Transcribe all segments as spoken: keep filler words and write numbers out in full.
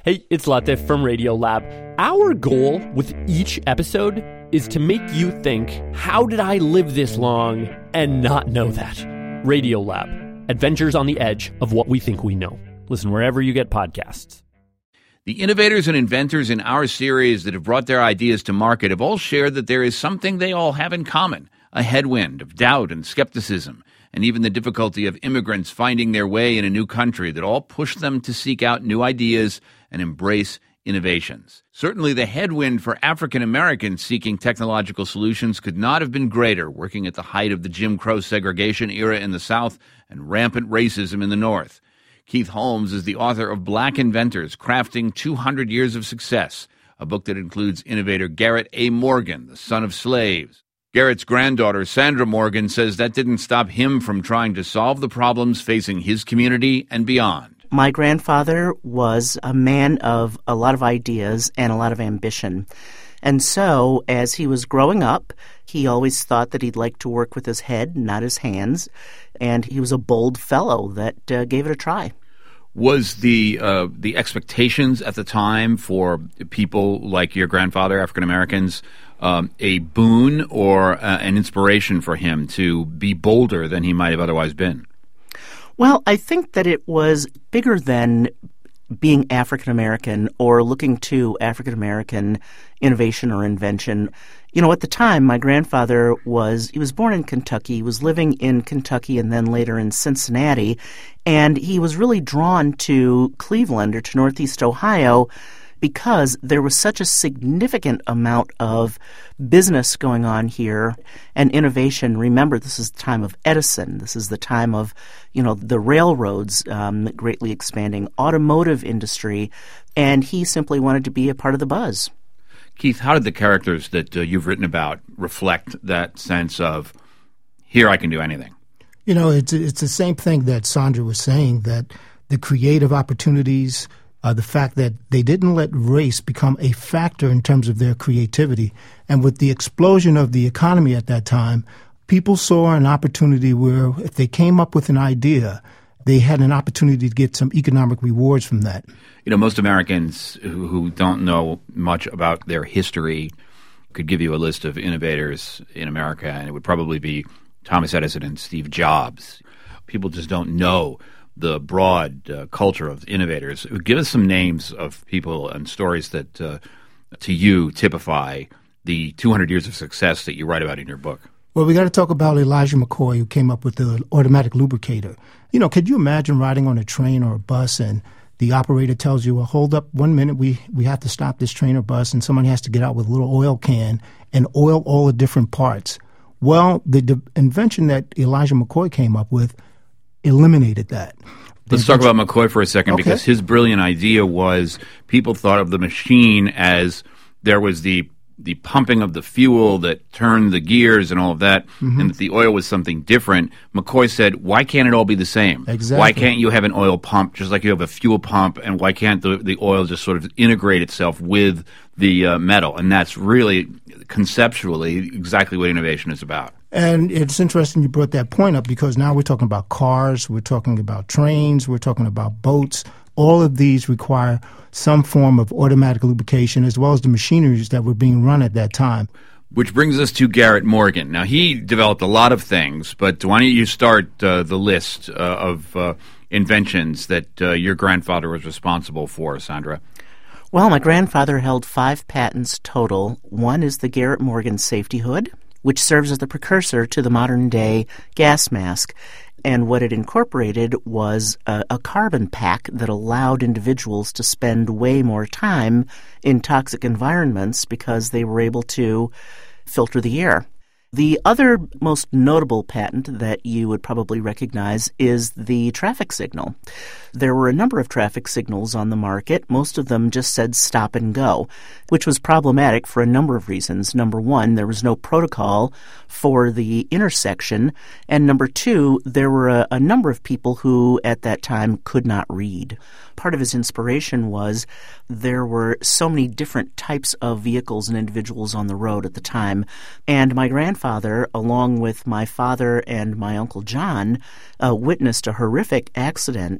Hey, it's Latif from Radiolab. Our goal with each episode is to make you think, how did I live this long and not know that? Radiolab, adventures on the edge of what we think we know. Listen wherever you get podcasts. The innovators and inventors in our series that have brought their ideas to market have all shared that there is something they all have in common, a headwind of doubt and skepticism, and even the difficulty of immigrants finding their way in a new country that all push them to seek out new ideas and embrace innovations. Certainly the headwind for African Americans seeking technological solutions could not have been greater, working at the height of the Jim Crow segregation era in the South and rampant racism in the North. Keith Holmes is the author of Black Inventors, Crafting two hundred Years of Success, a book that includes innovator Garrett A. Morgan, the son of slaves. Garrett's granddaughter, Sandra Morgan, says that didn't stop him from trying to solve the problems facing his community and beyond. My grandfather was a man of a lot of ideas and a lot of ambition. And so, as he was growing up, he always thought that he'd like to work with his head, not his hands. And he was a bold fellow that uh, gave it a try. Was the uh, the expectations at the time for people like your grandfather, African Americans, um, a boon or uh, an inspiration for him to be bolder than he might have otherwise been? Well, I think that it was bigger than being African American or looking to African American innovation or invention. You know, at the time, my grandfather was, he was born in Kentucky, he was living in Kentucky and then later in Cincinnati, and he was really drawn to Cleveland or to Northeast Ohio because there was such a significant amount of business going on here and innovation. Remember, this is the time of Edison. This is the time of, you know, the railroads um, greatly expanding, automotive industry, and he simply wanted to be a part of the buzz. Keith, how did the characters that uh, you've written about reflect that sense of, here I can do anything? You know, it's it's the same thing that Sandra was saying, that the creative opportunities, uh, the fact that they didn't let race become a factor in terms of their creativity. And with the explosion of the economy at that time, people saw an opportunity where if they came up with an idea, they had an opportunity to get some economic rewards from that. You know, most Americans who, who don't know much about their history could give you a list of innovators in America, and it would probably be Thomas Edison and Steve Jobs. People just don't know the broad uh, culture of innovators. Give us some names of people and stories that, uh, to you, typify the two hundred years of success that you write about in your book. Well, we got to talk about Elijah McCoy, who came up with the automatic lubricator. You know, could you imagine riding on a train or a bus and the operator tells you, well, hold up one minute, we, we have to stop this train or bus, and someone has to get out with a little oil can and oil all the different parts. Well, the, the invention that Elijah McCoy came up with eliminated that. Let's talk about McCoy for a second, Okay. because his brilliant idea was people thought of the machine as there was the the pumping of the fuel that turned the gears and all of that, mm-hmm. and that the oil was something different. McCoy said, why can't it all be the same? Exactly. Why can't you have an oil pump just like you have a fuel pump, and why can't the, the oil just sort of integrate itself with the uh, metal? And that's really, conceptually, exactly what innovation is about. And it's interesting you brought that point up, because now we're talking about cars, we're talking about trains, we're talking about boats. All of these require some form of automatic lubrication, as well as the machineries that were being run at that time. Which brings us to Garrett Morgan. Now, he developed a lot of things, but why don't you start uh, the list uh, of uh, inventions that uh, your grandfather was responsible for, Sandra? Well, my grandfather held five patents total. One is the Garrett Morgan safety hood, which serves as the precursor to the modern-day gas mask. And what it incorporated was a, a carbon pack that allowed individuals to spend way more time in toxic environments because they were able to filter the air. The other most notable patent that you would probably recognize is the traffic signal. There were a number of traffic signals on the market. Most of them just said stop and go, which was problematic for a number of reasons. Number one, there was no protocol for the intersection. And number two, there were a, a number of people who at that time could not read. Part of his inspiration was there were so many different types of vehicles and individuals on the road at the time. And my grandfather, along with my father and my Uncle John, uh, witnessed a horrific accident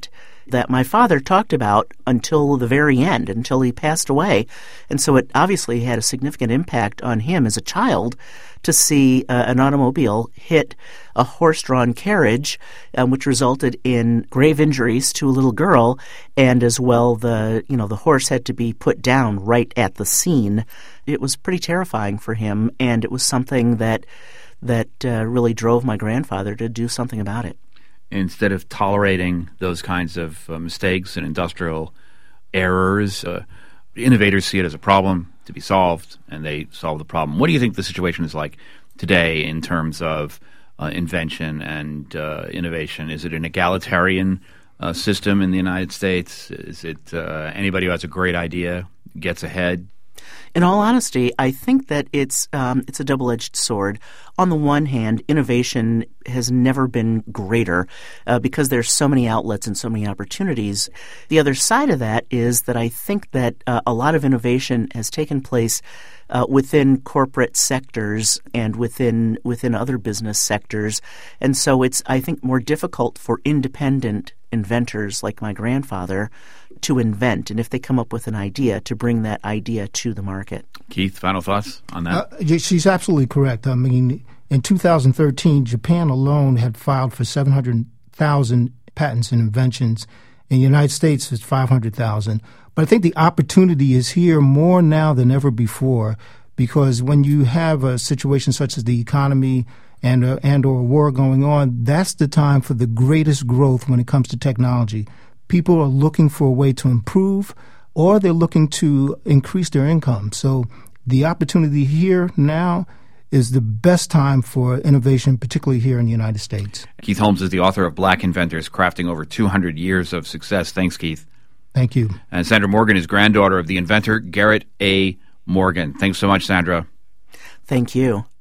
that my father talked about until the very end, until he passed away. And so it obviously had a significant impact on him as a child to see uh, an automobile hit a horse-drawn carriage, um, which resulted in grave injuries to a little girl, and as well the you know the horse had to be put down right at the scene. It was pretty terrifying for him, and it was something that that uh, really drove my grandfather to do something about it. Instead of tolerating those kinds of uh, mistakes and industrial errors, uh, innovators see it as a problem to be solved, and they solve the problem. What do you think the situation is like today in terms of uh, invention and uh, innovation? Is it an egalitarian uh, system in the United States? Is it uh, anybody who has a great idea gets ahead? In all honesty, I think that it's um, it's a double-edged sword. On the one hand, innovation has never been greater uh, because there's so many outlets and so many opportunities. The other side of that is that I think that uh, a lot of innovation has taken place uh, within corporate sectors and within within other business sectors, and so it's I think more difficult for independent inventors like my grandfather to invent, and if they come up with an idea, to bring that idea to the market. Keith, final thoughts on that? Uh, she's absolutely correct. I mean, in two thousand thirteen, Japan alone had filed for seven hundred thousand patents and inventions. In the United States, it's five hundred thousand. But I think the opportunity is here more now than ever before, because when you have a situation such as the economy and uh, and or a war going on, that's the time for the greatest growth when it comes to technology. People are looking for a way to improve, or they're looking to increase their income. So the opportunity here now is the best time for innovation, particularly here in the United States. Keith Holmes is the author of Black Inventors, Crafting Over two hundred Years of Success. Thanks, Keith. Thank you. And Sandra Morgan is granddaughter of the inventor Garrett A. Morgan. Thanks so much, Sandra. Thank you.